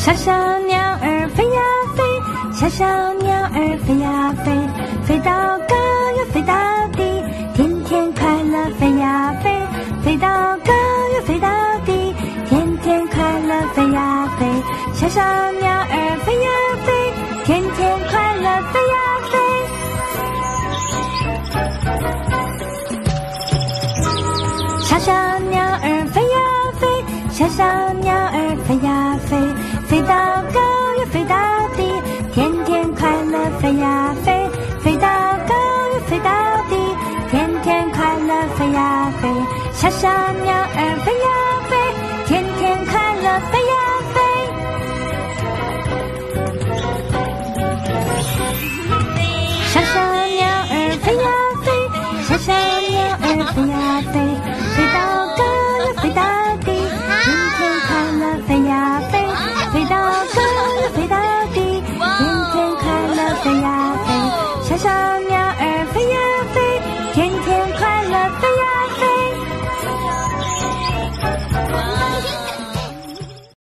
小小鸟儿飞呀飞，小小鸟儿飞呀飞，飞到高又飞到低，天天快乐飞呀飞，飞到高又飞到低，天天快乐飞呀飞，小小鸟儿飞呀飞，天天快乐飞呀飞。小小鸟儿飞呀飞，小小鸟儿飞呀飞，飞到高又飞到低，天天快乐飞呀飞，飞到高又飞到低，天天快乐飞呀飞，小小鸟